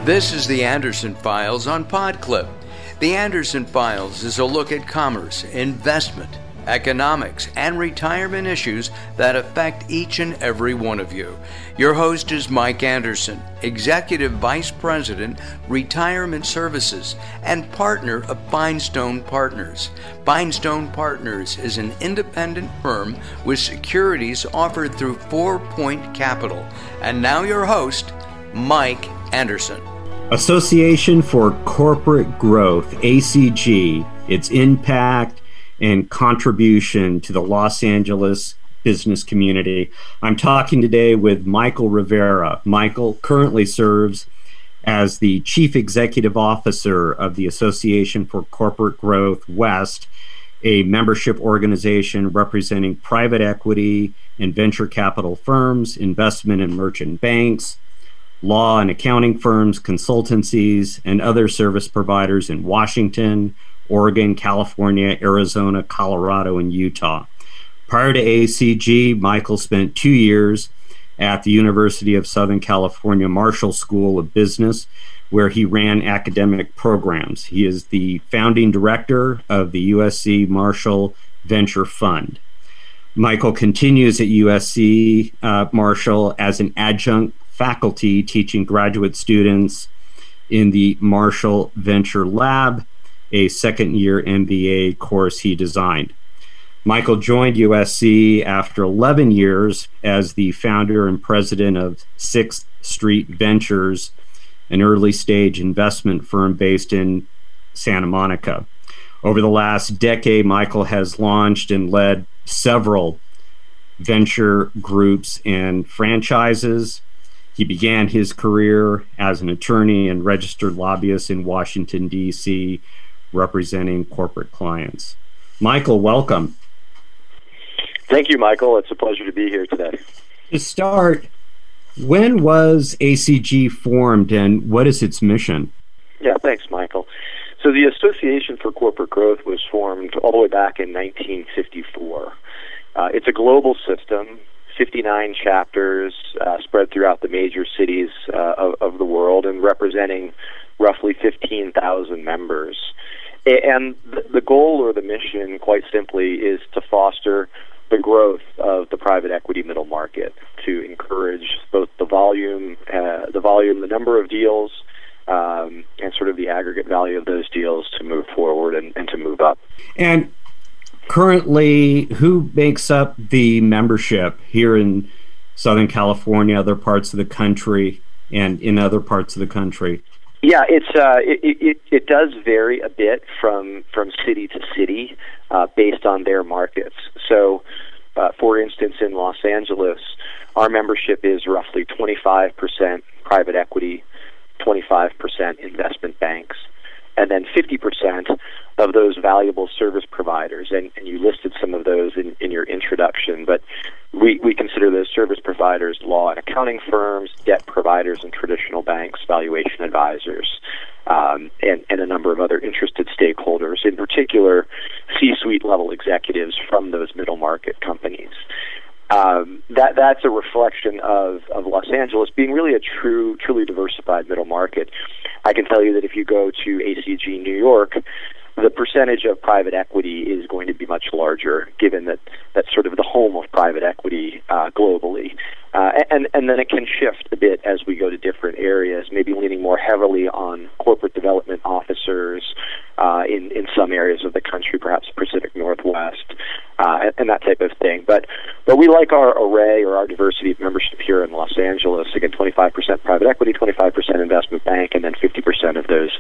This is the Anderson Files on PodClip. The Anderson Files is a look at commerce, investment, economics, and retirement issues that affect each and every one of you. Your host is Mike Anderson, Executive Vice President, Retirement Services, and partner of Finestone Partners. Finestone Partners is an independent firm with securities offered through 4 Point Capital. And now your host, Mike Anderson. Association for Corporate Growth, ACG, its impact and contribution to the Los Angeles business community. I'm talking today with Michael Rivera. Michael currently serves as the Chief Executive Officer of the Association for Corporate Growth West, a membership organization representing private equity and venture capital firms, investment and merchant banks, law and accounting firms, consultancies, and other service providers in Washington, Oregon, California, Arizona, Colorado, and Utah. Prior to ACG, Michael spent 2 years at the University of Southern California Marshall School of Business, where he ran academic programs. He is the founding director of the USC Marshall Venture Fund. Michael continues at USC Marshall as an adjunct faculty teaching graduate students in the Marshall Venture Lab, a second-year MBA course he designed. Michael joined USC after 11 years as the founder and president of Sixth Street Ventures, an early-stage investment firm based in Santa Monica. Over the last decade, Michael has launched and led several venture groups and franchises. He began his career as an attorney and registered lobbyist in Washington, D.C., representing corporate clients. Michael, welcome. Thank you, Michael. It's a pleasure to be here today. To start, when was ACG formed and what is its mission? Yeah, thanks, Michael. So the Association for Corporate Growth was formed all the way back in 1954. It's a global system, 59 chapters spread throughout the major cities of the world and representing roughly 15,000 members. And the goal or the mission, quite simply, is to foster the growth of the private equity middle market, to encourage both the volume, the number of deals, and sort of the aggregate value of those deals to move forward and to move up. And currently, who makes up the membership here in Southern California, other parts of the country, and in other parts of the country? Yeah, it does vary a bit from city to city based on their markets. So, for instance, in Los Angeles, our membership is roughly 25% private equity, 25% investment banks, and then 50% of those valuable service providers. And you listed some of those in your introduction, but we consider those service providers law and accounting firms, debt providers and traditional banks, valuation advisors, and a number of other interested stakeholders, in particular C-suite level executives from those middle market companies. That's a reflection of Los Angeles being really a truly diversified middle market. I can tell you that if you go to ACG New York, the percentage of private equity is going to be much larger, given that that's sort of the home of private equity globally. And then it can shift a bit as we go to different areas, maybe leaning more heavily on corporate development officers in some areas of the country, perhaps Pacific Northwest, and that type of thing. But we like our array or our diversity of membership here in Los Angeles. Again, 25% private equity, 25% investment bank, and then 50% of those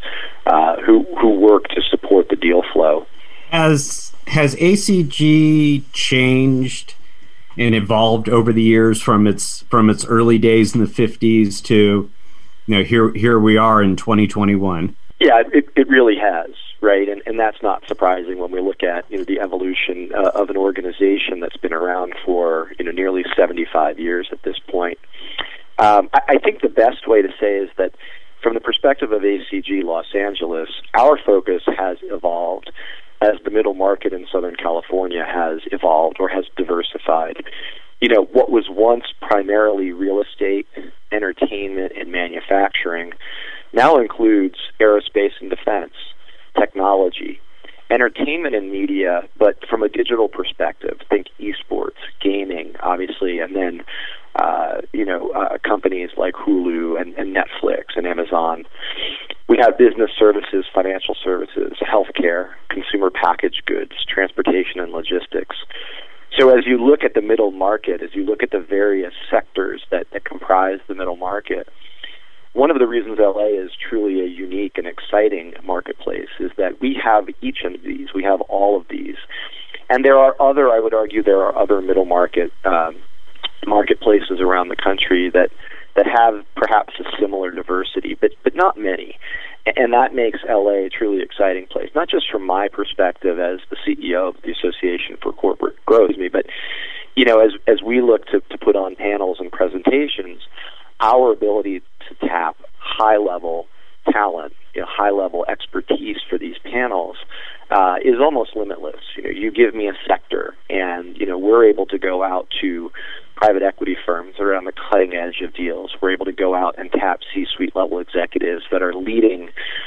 who work to support the deal flow. Has ACG changed and evolved over the years from its early days in the 50s to here we are in 2021? Yeah, it really has, right? And that's not surprising when we look at the evolution of an organization that's been around for nearly 75 years at this point. I think the best way to say is that from the perspective of ACG Los Angeles, our focus has evolved as the middle market in Southern California has evolved or has diversified. What was once primarily real estate, entertainment, and manufacturing now includes aerospace and defense, technology, entertainment and media, but from a digital perspective. Think esports, gaming, obviously, and then companies like Hulu and Netflix and Amazon. We have business services, financial services, healthcare, consumer packaged goods, transportation and logistics. So as you look at the middle market, as you look at the various sectors that comprise the middle market, one of the reasons LA is truly a unique and exciting marketplace is that we have each of these. We have all of these. And there are I would argue, there are other middle market marketplaces around the country that have perhaps a similar diversity, but not many. And that makes LA a truly exciting place, not just from my perspective as the CEO of the Association for Corporate Growth, but as we look to put on panels and presentations, our ability to tap high-level talent, high-level expertise for these panels is almost limitless. You give me a sector, and we're able to go out to private equity firms that are on the cutting edge of deals. We're able to go out and tap C-suite level executives that are leading,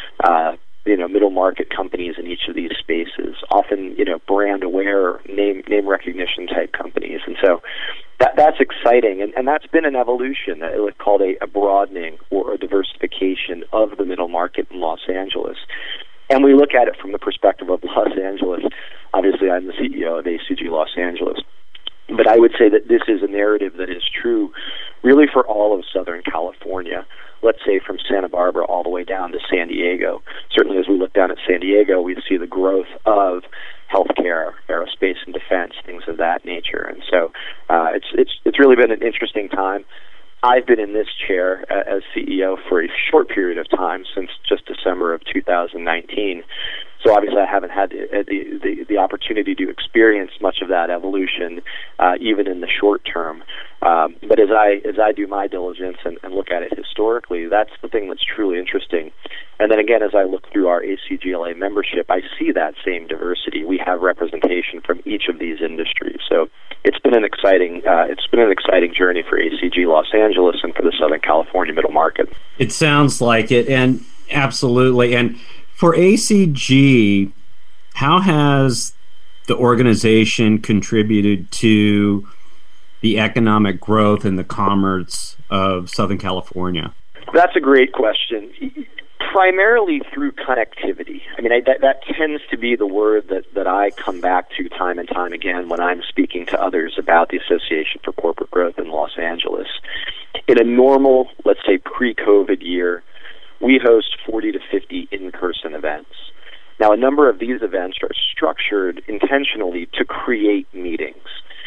middle market companies in each of these spaces. Often, brand aware, name recognition type companies, and so that's exciting, and that's been an evolution. It's called a broadening or a diversification of the middle market in Los Angeles. And we look at it from the perspective of Los Angeles. Obviously, I'm the CEO of ACG Los Angeles. But I would say that this is a narrative that is true really for all of Southern California. Let's say from Santa Barbara all the way down to San Diego. Certainly as we look down at San Diego, we see the growth of healthcare, aerospace and defense, things of that nature. And so it's really been an interesting time. I've been in this chair as CEO for a short period of time, since just December of 2019. So obviously I haven't had the opportunity to experience much of that evolution, even in the short term. But as I do my diligence and look at it historically, that's the thing that's truly interesting. And then again, as I look through our ACGLA membership, I see that same diversity. We have representation from each of these industries. So it's been an exciting journey for ACG Los Angeles and for the Southern California middle market. It sounds like it, and absolutely. And for ACG, how has the organization contributed to the economic growth and the commerce of Southern California? That's a great question. Primarily through connectivity. I mean, that tends to be the word that I come back to time and time again when I'm speaking to others about the Association for Corporate Growth in Los Angeles. In a normal, let's say pre-COVID year, we host 40 to 50 in-person events. Now, a number of these events are structured intentionally to create meetings.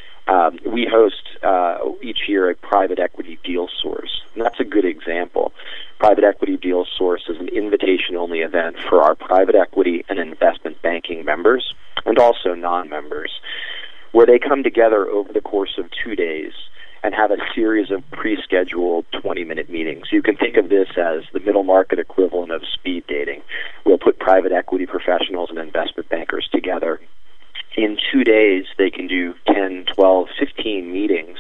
We host each year a private equity deal source, and that's a good example. Private equity deal source is an invitation-only event for our private equity and investment banking members, and also non-members, where they come together over the course of 2 days and have a series of pre-scheduled 20-minute meetings. You can think of this as the middle market equivalent of speed dating. We'll put private equity professionals and investment bankers together. In 2 days, they can do 10, 12, 15 meetings.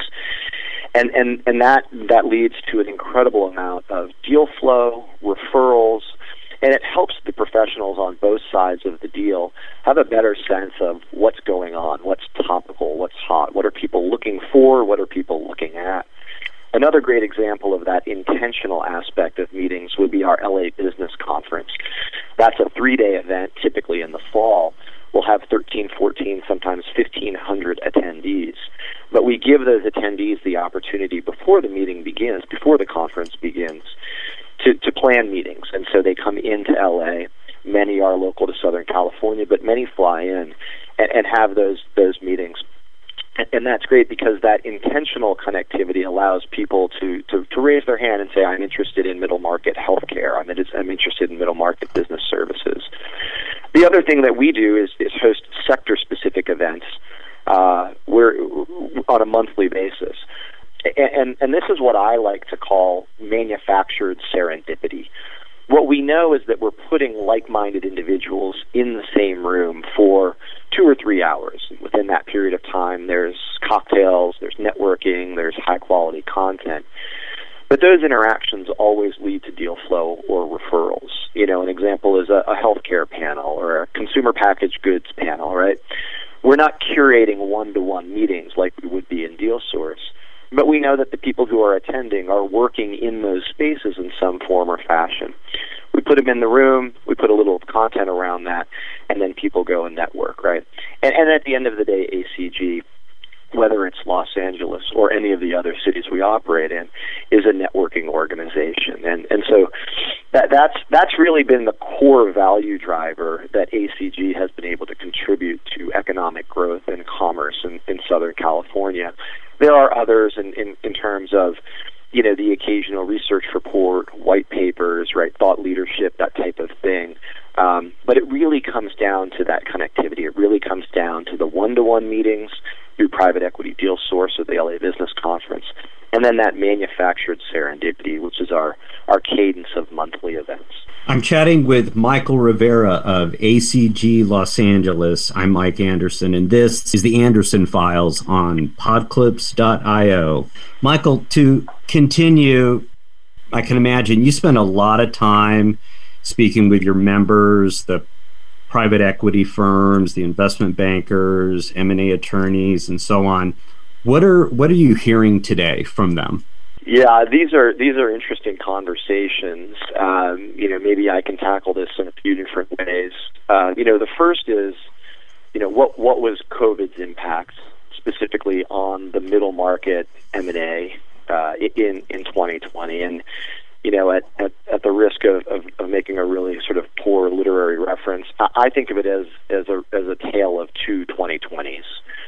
And that leads to an incredible amount of deal flow, referrals, and it helps the professionals on both sides of the deal have a better sense of what's going on, what's topical, what's hot, what are people looking for, what are people looking at. Another great example of that intentional aspect of meetings would be our LA Business Conference. That's a 3-day event, typically in the fall. We'll have 13, 14, sometimes 1,500 attendees. But we give those attendees the opportunity before the meeting begins, before the conference begins, to plan meetings. And so they come into LA. Many are local to Southern California, but many fly in and have those meetings. And that's great because that intentional connectivity allows people to raise their hand and say, I'm interested in middle market healthcare. I'm interested in middle market business services. The other thing that we do is host sector-specific events we're on a monthly basis. And this is what I like to call manufactured serendipity. What we know is that we're putting like-minded individuals in the same room for 2 or 3 hours. Within that period of time, there's cocktails, there's networking, there's high-quality content. But those interactions always lead to deal flow or referrals. we're not curating one-to-one meetings like we would be in DealSource, but we know that the people who are attending are working in those spaces in some form or fashion. We put them in the room, we put a little content around that, and then people go and network, right? And at the end of the day, ACG, whether it's Los Angeles or any of the other cities we operate in, is a networking organization. And so that's really been the core value driver that ACG has been able to contribute to economic growth and commerce in Southern California. There are others in terms of, you know, the occasional research report, white papers, right, thought leadership, that type of thing. But it really comes down to that connectivity. It really comes down to the one-to-one meetings through Private Equity DealSource or the LA Business Conference, and then that manufactured serendipity, which is our cadence of monthly events. I'm chatting with Michael Rivera of ACG Los Angeles. I'm Mike Anderson, and this is the Anderson Files on Podclips.io. Michael, to continue, I can imagine you spend a lot of time speaking with your members, the private equity firms, the investment bankers, M&A attorneys, and so on. What are you hearing today from them? Yeah, these are interesting conversations. You know, maybe I can tackle this in a few different ways. You know, the first is, you know, what was COVID's impact specifically on the middle market M&A in 2020? And you know, at the risk of making a really sort of poor literary reference, I think of it as a tale of two 2020s.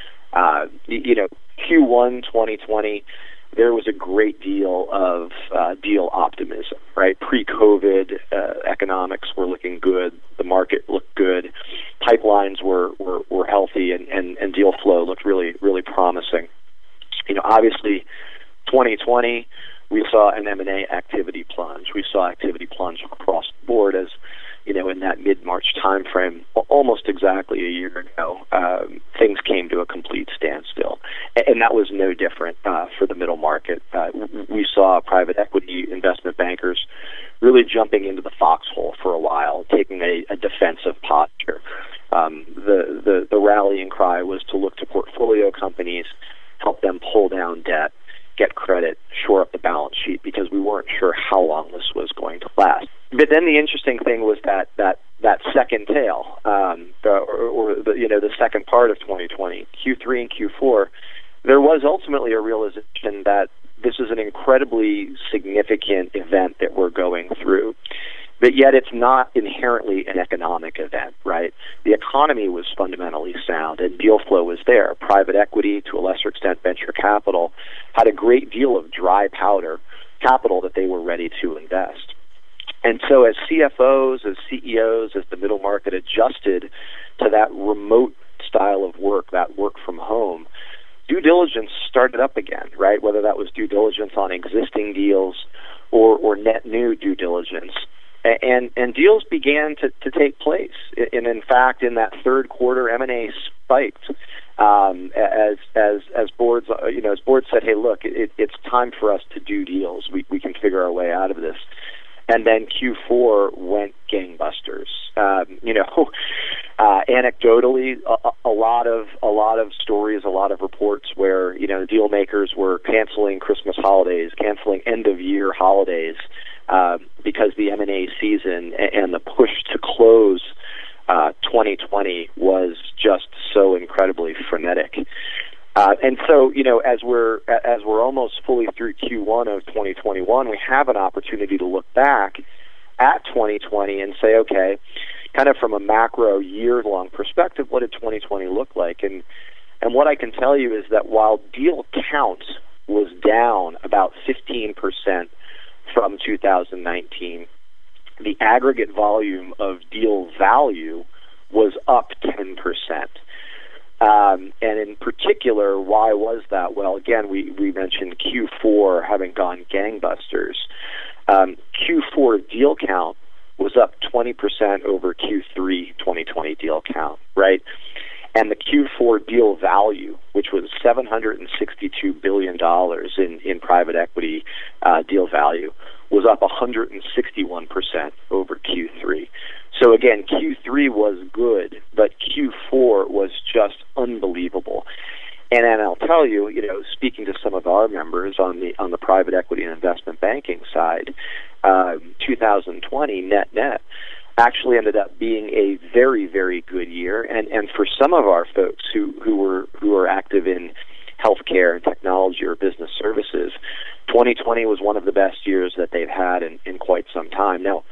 You know, Q1 2020, there was a great deal of deal optimism, right? Pre-COVID, economics were looking good, the market looked good, pipelines were healthy, and deal flow looked really, really promising. You know, obviously, 2020. We saw an M&A activity plunge. We saw activity plunge across the board as, you know, in that mid-March timeframe, almost exactly a year ago, things came to a complete standstill. And that was no different for the middle market. We saw private equity investment bankers really jumping into the foxhole for a while, taking a defensive posture. The rallying cry was to look to portfolio companies, help them pull down debt, get credit, shore up the balance sheet, because we weren't sure how long this was going to last. But then the interesting thing was that second tail, the second part of 2020, Q3 and Q4, there was ultimately a realization that this is an incredibly significant event that we're going through. But yet it's not inherently an economic event, right? The economy was fundamentally sound and deal flow was there. Private equity, to a lesser extent venture capital, had a great deal of dry powder, capital that they were ready to invest. And so as CFOs, as CEOs, as the middle market adjusted to that remote style of work, that work from home, due diligence started up again, right? Whether that was due diligence on existing deals or net new due diligence. And deals began to take place. And in fact, in that third quarter, M&A spiked as boards, as boards said, "Hey, look, it's time for us to do deals. We can figure our way out of this." And then Q4 went gangbusters. Anecdotally, a lot of stories, a lot of reports where deal makers were canceling Christmas holidays, canceling end of year holidays. Because the M&A season and the push to close 2020 was just so incredibly frenetic. And so, as we're almost fully through Q1 of 2021, we have an opportunity to look back at 2020 and say, okay, kind of from a macro year-long perspective, what did 2020 look like? And what I can tell you is that while deal count was down about 15% from 2019, the aggregate volume of deal value was up 10%. And in particular, why was that? Well, again, we mentioned Q4 having gone gangbusters. Q4 deal count was up 20% over Q3 2020 deal count, right? And the Q4 deal value, which was $762 billion in private equity deal value, was up 161% over Q3. So again, Q3 was good, but Q4 was just unbelievable. And then I'll tell you, speaking to some of our members on the private equity and investment banking side, 2020 net actually ended up being a very, very good year. And for some of our folks who were active in healthcare and technology or business services, 2020 was one of the best years that they've had in quite some time. Now,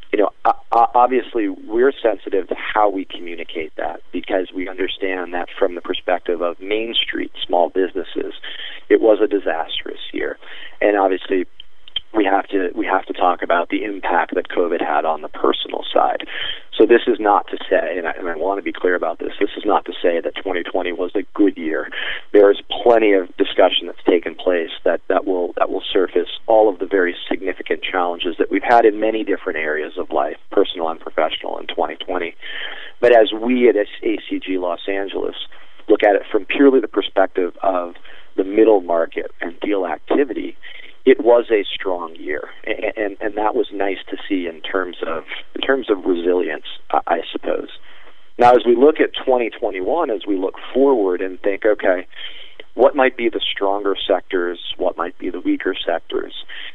obviously we're sensitive to how we communicate that, because we understand that from the perspective of Main Street small businesses, it was a disastrous year. And obviously we have to talk about the impact that COVID had on the personal side. So this is not to say, and I want to be clear about this is not to say that 2020 was a good year. There is plenty of discussion that's taken place that will surface all of the very significant challenges that we've had in many different areas of life, personal and professional, in 2020. But as we at ACG Los Angeles look at it from purely the perspective of the middle market and deal activity, it was a strong year, and that was nice to see in terms of resilience, I suppose. Now, as we look at 2021, as we look forward and think, okay, what might be the stronger sectors? What might be the weaker sectors?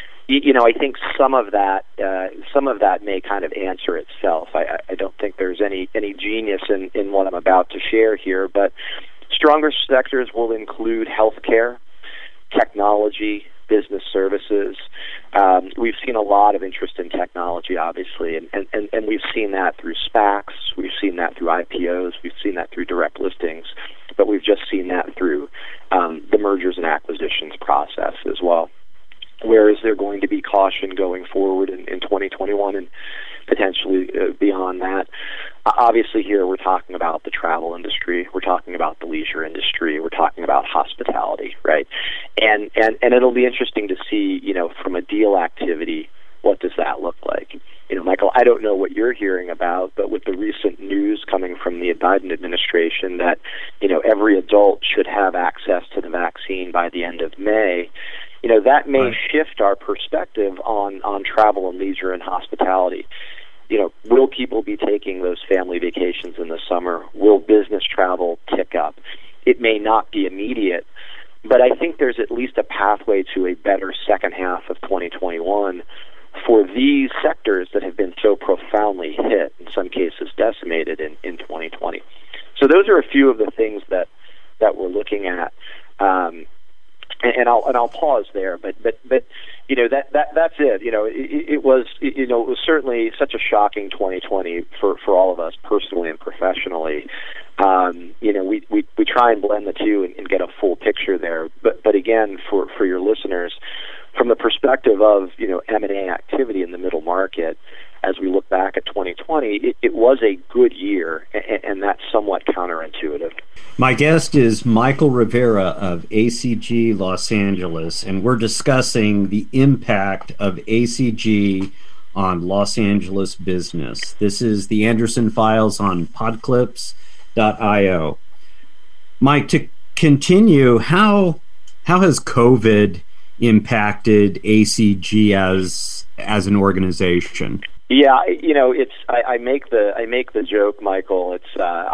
I think some of that may kind of answer itself. I don't think there's any genius in what I'm about to share here, but stronger sectors will include healthcare, technology, business services. We've seen a lot of interest in technology, obviously, and we've seen that through SPACs, we've seen that through IPOs, we've seen that through direct listings, but we've just seen that through the mergers and acquisitions process as well. Where is there going to be caution going forward in 2021 and potentially beyond that? Obviously here we're talking about the travel industry, we're talking about the leisure industry, we're talking about hospitality, right? And it'll be interesting to see, from a deal activity, what does that look like? Michael, I don't know what you're hearing about, but with the recent news coming from the Biden administration that, every adult should have access to the vaccine by the end of May, that may shift our perspective on travel and leisure and hospitality. Will people be taking those family vacations in the summer? Will business travel tick up? It may not be immediate, but I think there's at least a pathway to a better second half of 2021 for these sectors that have been so profoundly hit, in some cases decimated in 2020. So those are a few of the things that we're looking at. And I'll pause there, but that's it. It was certainly such a shocking 2020 for all of us personally and professionally. We try and blend the two and get a full picture there. But again, for your listeners, from the perspective of M&A activity in the middle market, as we look back at 2020, it was a good year, and that's somewhat counterintuitive. My guest is Michael Rivera of ACG Los Angeles, and we're discussing the impact of ACG on Los Angeles business. This is the Anderson Files on Podclips.io. Mike, to continue, how has COVID impacted ACG as an organization? Yeah, I make the joke, Michael. It's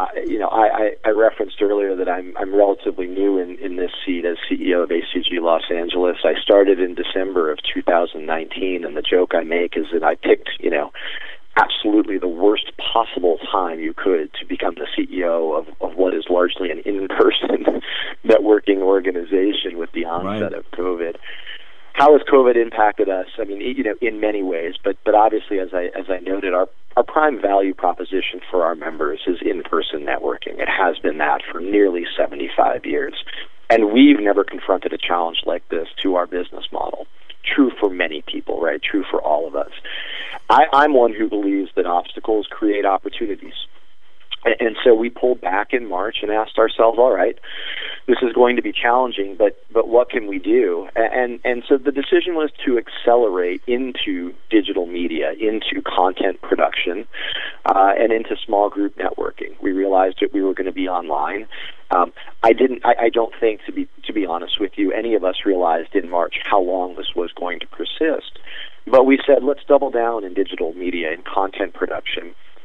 I referenced earlier that I'm relatively new in this seat as CEO of ACG Los Angeles. I started in December of 2019, and the joke I make is that I picked absolutely the worst possible time you could to become the CEO of what is largely an in-person networking organization with the onset of COVID. How has COVID impacted us? I mean, in many ways, but obviously, as I noted, our prime value proposition for our members is in-person networking. It has been that for nearly 75 years, and we've never confronted a challenge like this to our business model. True for many people, right? True for all of us. I'm one who believes that obstacles create opportunities. And so we pulled back in March and asked ourselves, all right, this is going to be challenging, but what can we do? And so the decision was to accelerate into digital media, into content production, and into small group networking. We realized that we were going to be online. I don't think, to be honest with you, any of us realized in March how long this was going to persist. But we said, let's double down in digital media and content production.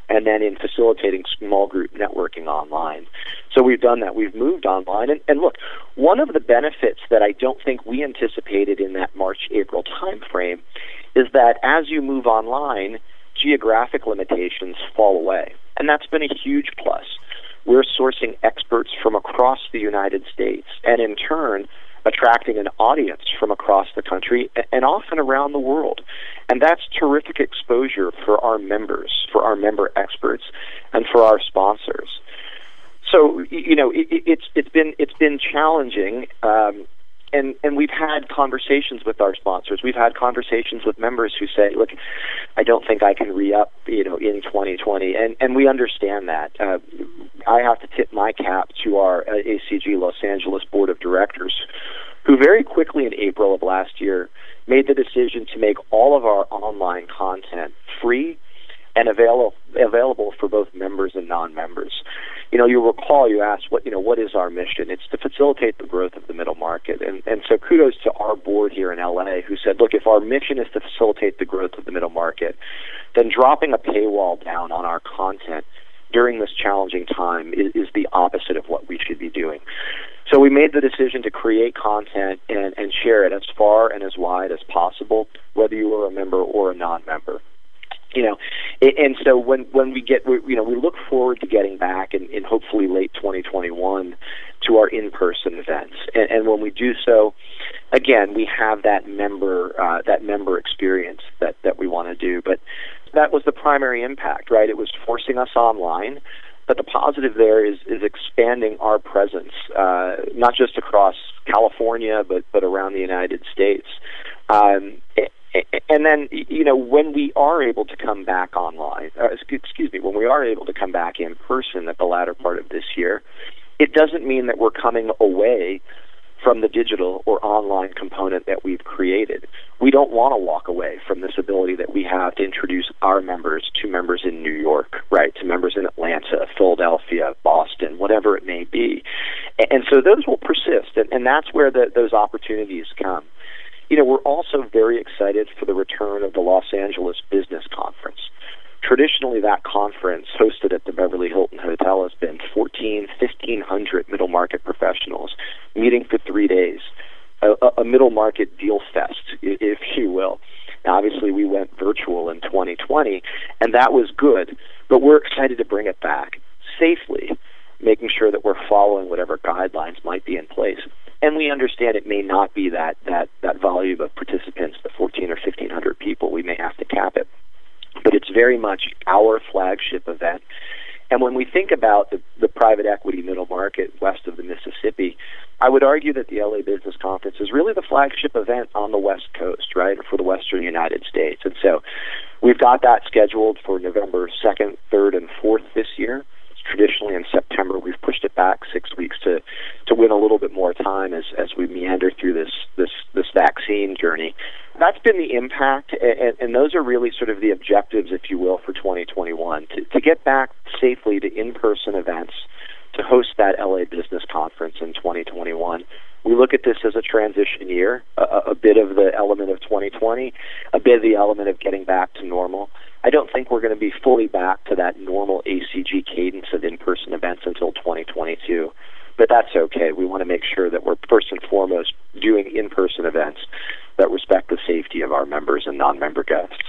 and then in facilitating small group networking online. So we've done that. We've moved online. And look, one of the benefits that I don't think we anticipated in that March-April timeframe is that as you move online, geographic limitations fall away. And that's been a huge plus. We're sourcing experts from across the United States, and in turn, attracting an audience from across the country and often around the world. And that's terrific exposure for our members, for our member experts, and for our sponsors. So, it's been challenging, and we've had conversations with our sponsors. We've had conversations with members who say, look, I don't think I can re-up, in 2020, and we understand that. I have to tip my cap to our ACG Los Angeles Board of Directors, who very quickly in April of last year made the decision to make all of our online content free and available for both members and non-members. You'll recall you asked what is our mission? It's to facilitate the growth of the middle market. And so kudos to our board here in LA who said, look, if our mission is to facilitate the growth of the middle market, then dropping a paywall down on our content during this challenging time is the opposite of what we should be doing. So we made the decision to create content and share it as far and as wide as possible, whether you were a member or a non-member. And so when we look forward to getting back in hopefully late 2021 to our in-person events. And when we do so, again, we have that member experience that we want to do. But that was the primary impact, right? It was forcing us online. But the positive there is expanding our presence, not just across California, but around the United States. And then, when we are able to come back online, when we are able to come back in person at the latter part of this year, it doesn't mean that we're coming away from the digital or online component that we've created. We don't want to walk away from this ability that we have to introduce our members to members in New York, right, to members in Atlanta, Philadelphia, Boston, whatever it may be. And so those will persist, and that's where those opportunities come. We're also very excited for the return of the Los Angeles Business Conference. Traditionally, that conference hosted at the Beverly Hilton Hotel has been 1,500 middle market professionals meeting for 3 days, a middle market deal fest, if you will. Now, obviously, we went virtual in 2020, and that was good, but we're excited to bring it back safely, making sure that we're following whatever guidelines might be in place. And we understand it may not be that volume of participants, the 1,400 or 1,500 people. We may have to cap it. But it's very much our flagship event. And when we think about the private equity middle market west of the Mississippi, I would argue that the LA Business Conference is really the flagship event on the West Coast, right, for the Western United States. And so we've got that scheduled for November 2nd, 3rd, and 4th this year. Traditionally in September. We've pushed it back 6 weeks to win a little bit more time as we meander through this vaccine journey. That's been the impact, and those are really sort of the objectives, if you will, for 2021, to get back safely to in-person events, to host that LA Business Conference in 2021. We look at this as a transition year, a bit of the element of 2020, a bit of the element of getting back to normal. I don't think we're going to be fully back to that normal ACG cadence of in-person events until 2022, but that's okay. We want to make sure that we're first and foremost doing in-person events that respect the safety of our members and non-member guests.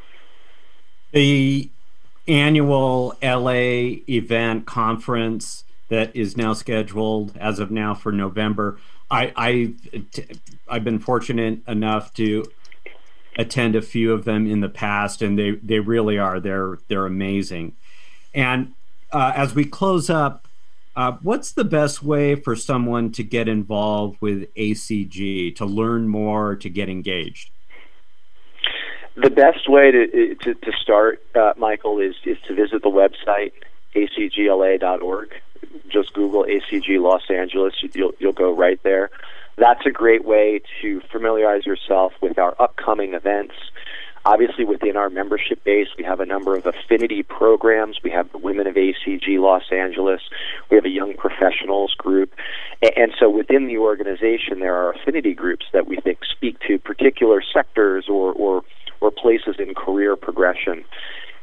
The annual LA event conference that is now scheduled as of now for November, I've been fortunate enough to attend a few of them in the past, and they really are. They're amazing. And as we close up, what's the best way for someone to get involved with ACG, to learn more, to get engaged? The best way to start, Michael, is to visit the website, acgla.org. Just Google ACG Los Angeles. You'll go right there. That's a great way to familiarize yourself with our upcoming events. Obviously, within our membership base, we have a number of affinity programs. We have the Women of ACG Los Angeles. We have a young professionals group. And so within the organization, there are affinity groups that we think speak to particular sectors or places in career progression.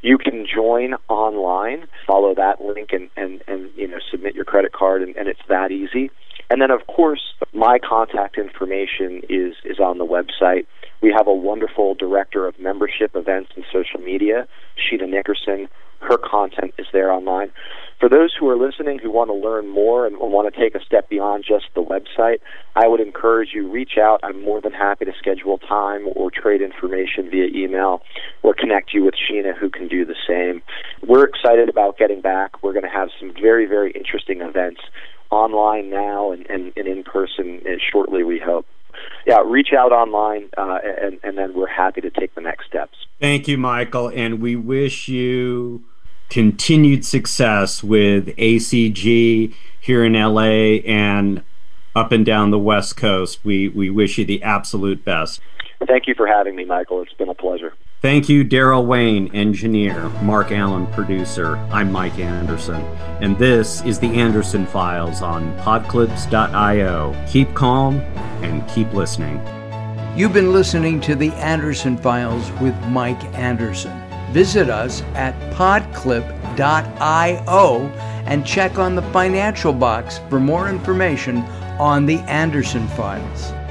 You can join online, follow that link, and submit your credit card, and it's that easy. And then, of course, my contact information is on the website. We have a wonderful director of membership, events, and social media, Sheena Nickerson. Her content is there online. For those who are listening who want to learn more and want to take a step beyond just the website, I would encourage you, reach out. I'm more than happy to schedule time or trade information via email or connect you with Sheena, who can do the same. We're excited about getting back. We're going to have some very, very interesting events online now and in person shortly, we hope. Yeah, reach out online, and then we're happy to take the next steps. Thank you, Michael, and we wish you continued success with ACG here in LA and up and down the West Coast. We wish you the absolute best. Thank you for having me, Michael. It's been a pleasure. Thank you, Daryl Wayne, engineer, Mark Allen, producer. I'm Mike Anderson, and this is the Anderson Files on Podclips.io. Keep calm and keep listening. You've been listening to the Anderson Files with Mike Anderson. Visit us at podclip.io and check on the financial box for more information on the Anderson Files.